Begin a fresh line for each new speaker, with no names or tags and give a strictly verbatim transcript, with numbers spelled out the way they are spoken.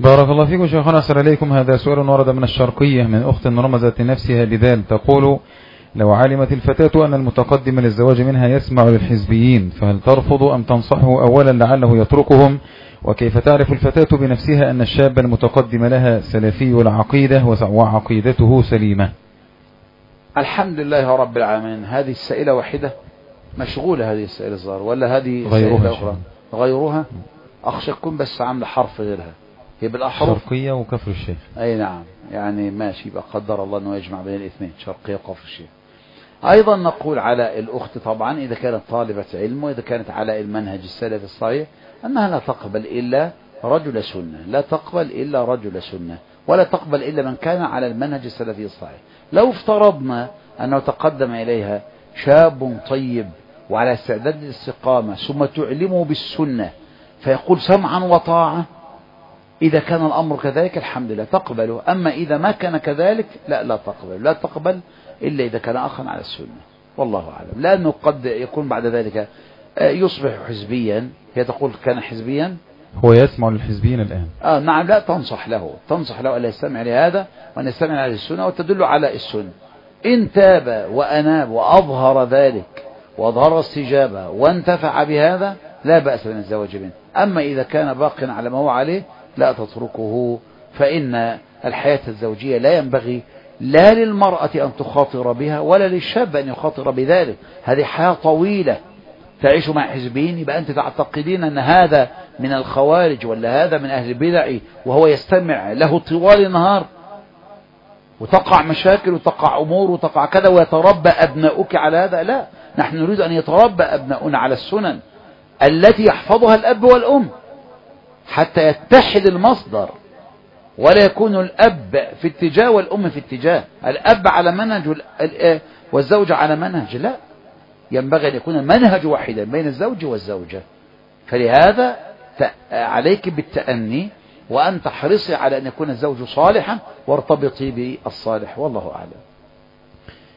بارك الله فيكم شيخنا، أسأل إليكم. هذا سؤال ورد من الشرقية من أخت رمزت لنفسها بذال، تقول: لو علمت الفتاة أن المتقدم للزواج منها يسمع للحزبيين فهل ترفض أم تنصحه أولا لعله يتركهم؟ وكيف تعرف الفتاة بنفسها أن الشاب المتقدم لها سلفي العقيدة وعقيدته سليمة؟
الحمد لله رب العالمين. هذه السائلة واحدة مشغولة، هذه السائلة الظاهر، ولا هذه سائلة أخرى غيرها؟ أخشكم بس عاملة حرف غيرها، هي بالأحرف
شرقية وكفر الشيخ.
أي نعم، يعني ماشي، يبقى قدر الله أنه يجمع بين الاثنين، شرقية وكفر الشيخ. أيضا نقول على الأخت طبعا إذا كانت طالبة علم وإذا كانت على المنهج السلفي الصحيح أنها لا تقبل إلا رجل سنة، لا تقبل إلا رجل سنة، ولا تقبل إلا من كان على المنهج السلفي الصحيح. لو افترضنا أنه تقدم إليها شاب طيب وعلى استعداد الاستقامة ثم تعلمه بالسنة فيقول سمعا وطاعة، إذا كان الأمر كذلك الحمد لله تقبله. أما إذا ما كان كذلك لا لا تقبل، لا تقبل إلا إذا كان أخا على السنة، والله أعلم. لأنه قد يكون بعد ذلك يصبح حزبيا. هي تقول كان حزبيا،
هو يسمع للحزبيين الآن.
آه نعم، لا تنصح له، تنصح له ألا يستمع لهذا وأن يستمع على السنة وتدل على السنة. إن تاب وأناب وأظهر ذلك وأظهر استجابة وانتفع بهذا لا بأس من الزواج منه. أما إذا كان باقيا على ما هو عليه لا تتركه، فإن الحياة الزوجية لا ينبغي لا للمرأة أن تخاطر بها ولا للشاب أن يخاطر بذلك. هذه حياة طويلة تعيش مع حزبين، يبقى أنت تعتقدين أن هذا من الخوارج ولا هذا من أهل البدع وهو يستمع له طوال النهار، وتقع مشاكل وتقع أمور وتقع كذا ويتربى أبناؤك على هذا. لا، نحن نريد أن يتربى أبناؤنا على السنن التي يحفظها الأب والأم حتى يتحد المصدر، ولا يكون الأب في اتجاه والأم في اتجاه، الأب على منهج والزوجة على منهج. لا، ينبغي أن يكون المنهج واحدا بين الزوج والزوجة. فلهذا عليك بالتأني وأن تحرصي على أن يكون الزوج صالحا وارتبطي بالصالح، والله أعلم.